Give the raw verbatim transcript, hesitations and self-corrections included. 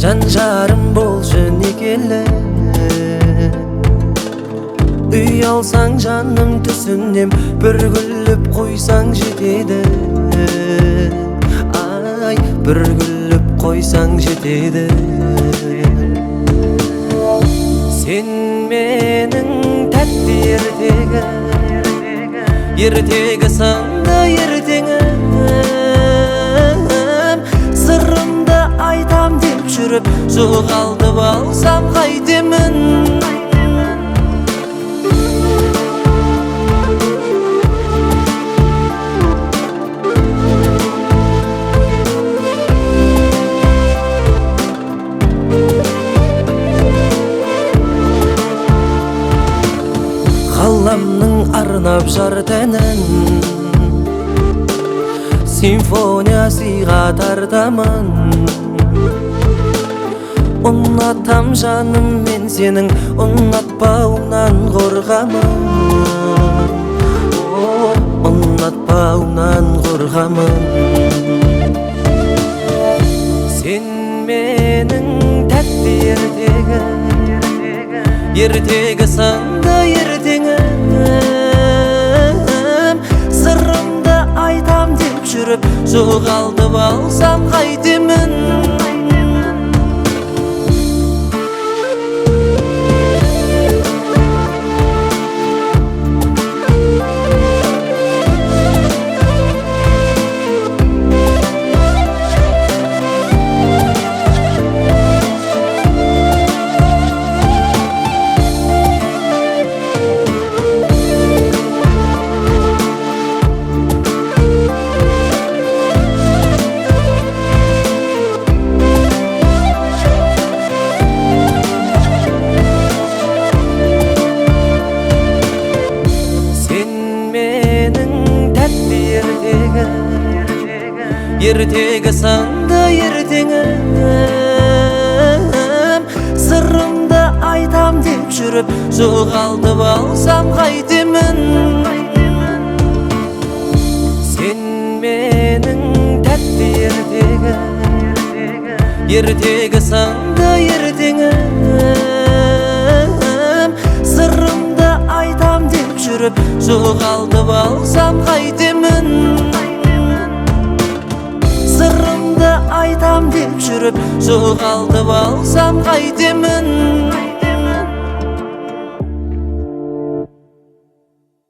жан жарым болчу никеле. Үй алсаң жаным түсінем, бір күліп қойсаң жетеді. Ай, бір күліп қойсаң жетеді. Сен менің тәтті ертегі, ертегі сынды ертеңім. Сырымды айтам деп жүріп, жоғалтып алсам қайтемін. Қаламның арнап жар тәнін, симфония сыйға тартамын. Ұнатам жаным мен сенің, ұнатпауыңнан қорғамын. Ұнатпауыңнан қорғамын. Сен менің тәтті ертегі, ертегі сынды ертеңім. Сырымды айтам деп жүріп, жоғалтып алсам қайтемін. Ертегі сынды ертеңім. Сырымды айтам деп жүріп, жоғалтып алсам қайтемін. Сен менің тәтті ертегі, ертегі сынды ертеңім. Сырымды айтам деп жүріп, жоғалтып алсам қайтемін. Сырымды айтам деп жүріп, жоғалтып алсам қайтемін.